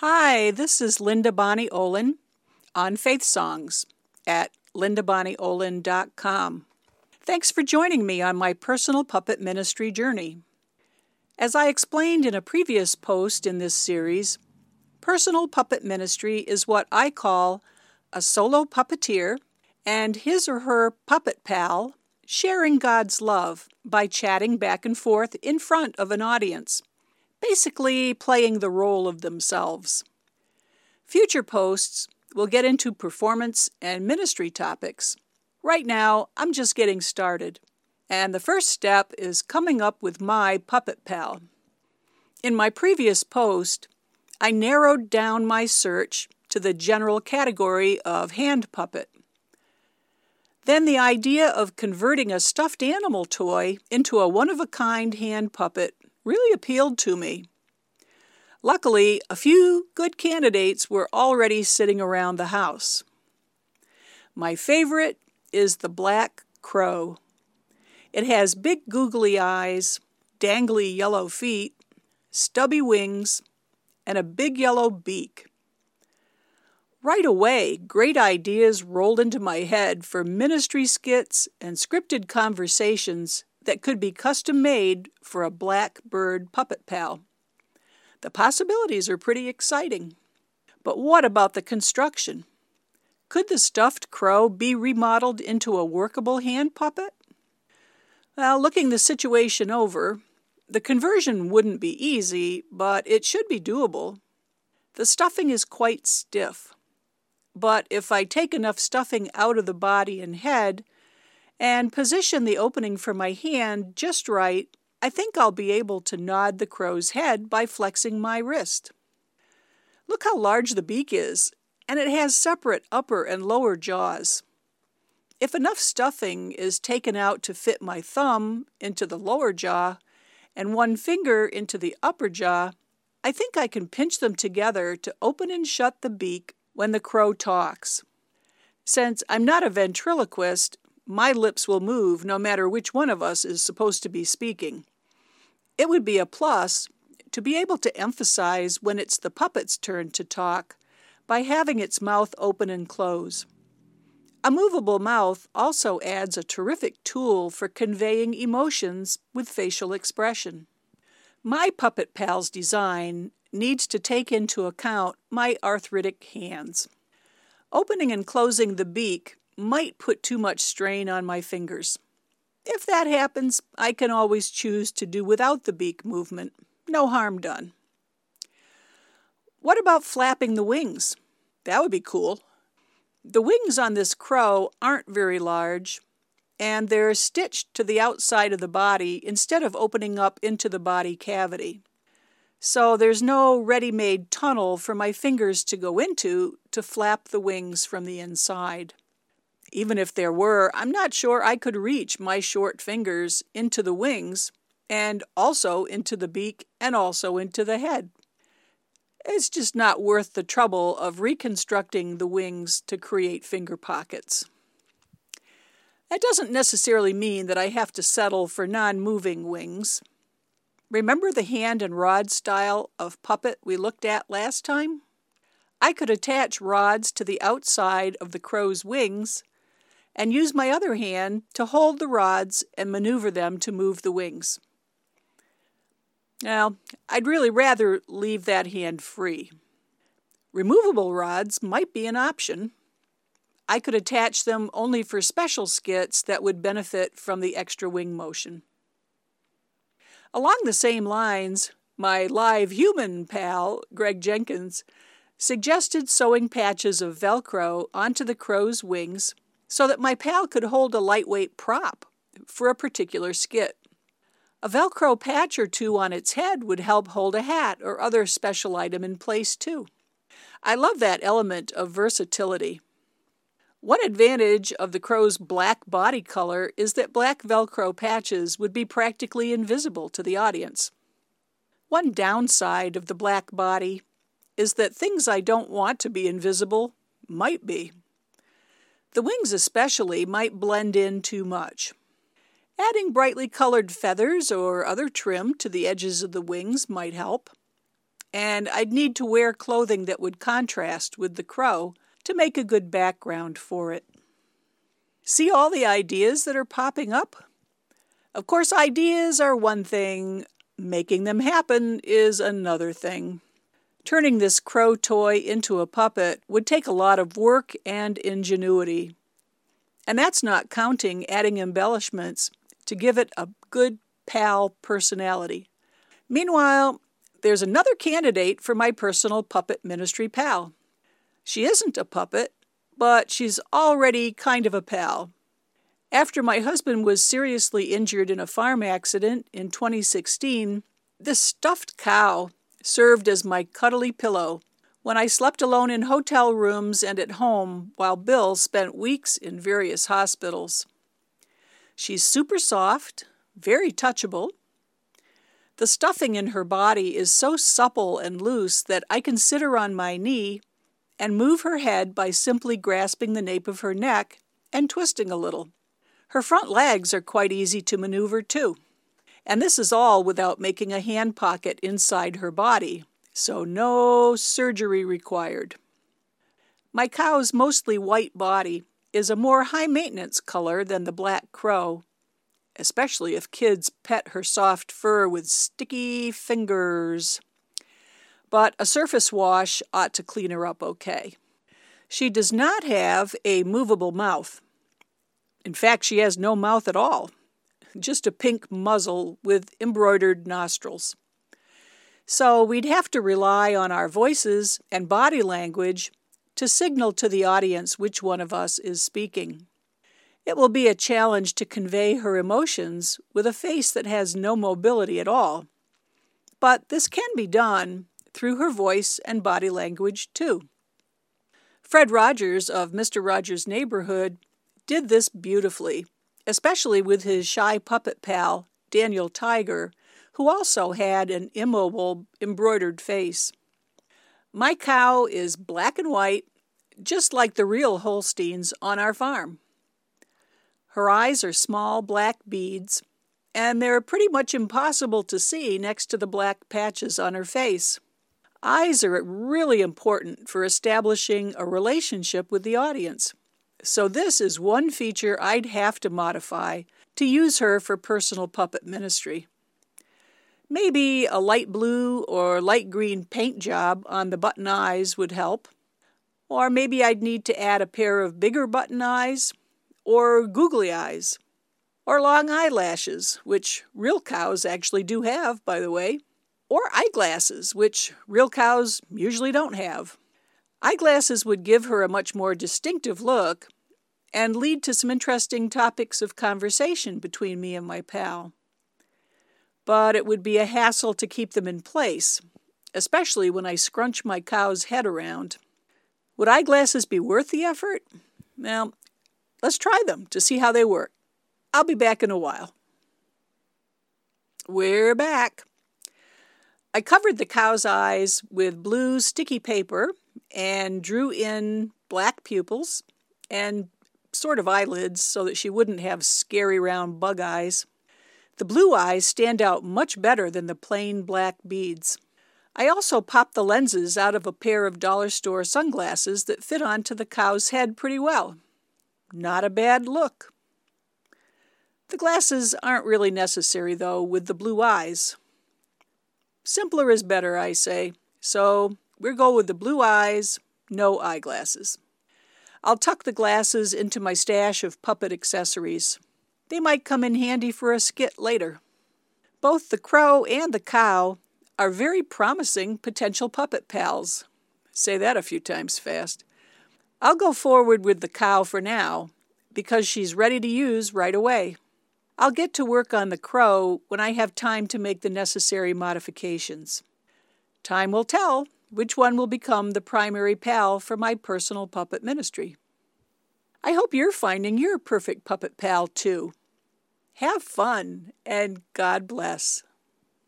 Hi, this is Linda Bonnie Olin on Faith Songs at lindabonnieolin.com. Thanks for joining me on my personal puppet ministry journey. As I explained in a previous post in this series, personal puppet ministry is what I call a solo puppeteer and his or her puppet pal sharing God's love by chatting back and forth in front of an audience, basically playing the role of themselves. Future posts will get into performance and ministry topics. Right now, I'm just getting started, and the first step is coming up with my puppet pal. In my previous post, I narrowed down my search to the general category of hand puppet. Then the idea of converting a stuffed animal toy into a one-of-a-kind hand puppet really appealed to me. Luckily, a few good candidates were already sitting around the house. My favorite is the black crow. It has big googly eyes, dangly yellow feet, stubby wings, and a big yellow beak. Right away, great ideas rolled into my head for ministry skits and scripted conversations that could be custom-made for a black bird puppet pal. The possibilities are pretty exciting. But what about the construction? Could the stuffed crow be remodeled into a workable hand puppet? Well, looking the situation over, the conversion wouldn't be easy, but it should be doable. The stuffing is quite stiff. But if I take enough stuffing out of the body and head and position the opening for my hand just right, I think I'll be able to nod the crow's head by flexing my wrist. Look how large the beak is, and it has separate upper and lower jaws. If enough stuffing is taken out to fit my thumb into the lower jaw and one finger into the upper jaw, I think I can pinch them together to open and shut the beak when the crow talks. Since I'm not a ventriloquist, my lips will move no matter which one of us is supposed to be speaking. It would be a plus to be able to emphasize when it's the puppet's turn to talk by having its mouth open and close. A movable mouth also adds a terrific tool for conveying emotions with facial expression. My puppet pal's design needs to take into account my arthritic hands. Opening and closing the beak might put too much strain on my fingers. If that happens, I can always choose to do without the beak movement. No harm done. What about flapping the wings? That would be cool. The wings on this crow aren't very large, and they're stitched to the outside of the body instead of opening up into the body cavity. So there's no ready-made tunnel for my fingers to go into to flap the wings from the inside. Even if there were, I'm not sure I could reach my short fingers into the wings and also into the beak and also into the head. It's just not worth the trouble of reconstructing the wings to create finger pockets. That doesn't necessarily mean that I have to settle for non-moving wings. Remember the hand and rod style of puppet we looked at last time? I could attach rods to the outside of the crow's wings and use my other hand to hold the rods and maneuver them to move the wings. Now, I'd really rather leave that hand free. Removable rods might be an option. I could attach them only for special skits that would benefit from the extra wing motion. Along the same lines, my live human pal, Greg Jenkins, suggested sewing patches of Velcro onto the crow's wings so that my pal could hold a lightweight prop for a particular skit. A Velcro patch or two on its head would help hold a hat or other special item in place too. I love that element of versatility. One advantage of the crow's black body color is that black Velcro patches would be practically invisible to the audience. One downside of the black body is that things I don't want to be invisible might be. The wings especially might blend in too much. Adding brightly colored feathers or other trim to the edges of the wings might help. and I'd need to wear clothing that would contrast with the crow to make a good background for it. See all the ideas that are popping up? Of course, ideas are one thing, making them happen is another thing. Turning this crow toy into a puppet would take a lot of work and ingenuity. And that's not counting adding embellishments to give it a good pal personality. Meanwhile, there's another candidate for my personal puppet ministry pal. She isn't a puppet, but she's already kind of a pal. After my husband was seriously injured in a farm accident in 2016, this stuffed cow served as my cuddly pillow when I slept alone in hotel rooms and at home while Bill spent weeks in various hospitals. She's super soft, very touchable. The stuffing in her body is so supple and loose that I can sit her on my knee and move her head by simply grasping the nape of her neck and twisting a little. Her front legs are quite easy to maneuver too. And this is all without making a hand pocket inside her body, so no surgery required. My cow's mostly white body is a more high-maintenance color than the black crow, especially if kids pet her soft fur with sticky fingers. But a surface wash ought to clean her up okay. She does not have a movable mouth. In fact, she has no mouth at all, just a pink muzzle with embroidered nostrils. So we'd have to rely on our voices and body language to signal to the audience which one of us is speaking. It will be a challenge to convey her emotions with a face that has no mobility at all. But this can be done through her voice and body language, too. Fred Rogers of Mr. Rogers' Neighborhood did this beautifully, especially with his shy puppet pal, Daniel Tiger, who also had an immobile, embroidered face. My cow is black and white, just like the real Holsteins on our farm. Her eyes are small black beads, and they're pretty much impossible to see next to the black patches on her face. Eyes are really important for establishing a relationship with the audience. So this is one feature I'd have to modify to use her for personal puppet ministry. Maybe a light blue or light green paint job on the button eyes would help. Or maybe I'd need to add a pair of bigger button eyes, or googly eyes, or long eyelashes, which real cows actually do have, by the way, or eyeglasses, which real cows usually don't have. Eyeglasses would give her a much more distinctive look and lead to some interesting topics of conversation between me and my pal. But it would be a hassle to keep them in place, especially when I scrunch my cow's head around. Would eyeglasses be worth the effort? Well, let's try them to see how they work. I'll be back in a while. We're back. I covered the cow's eyes with blue sticky paper and drew in black pupils and sort of eyelids so that she wouldn't have scary round bug eyes. The blue eyes stand out much better than the plain black beads. I also popped the lenses out of a pair of dollar store sunglasses that fit onto the cow's head pretty well. Not a bad look. The glasses aren't really necessary, though, with the blue eyes. Simpler is better, I say, so we'll go with the blue eyes, no eyeglasses. I'll tuck the glasses into my stash of puppet accessories. They might come in handy for a skit later. Both the crow and the cow are very promising potential puppet pals. Say that a few times fast. I'll go forward with the cow for now, because she's ready to use right away. I'll get to work on the crow when I have time to make the necessary modifications. Time will tell which one will become the primary pal for my personal puppet ministry. I hope you're finding your perfect puppet pal too. Have fun, and God bless.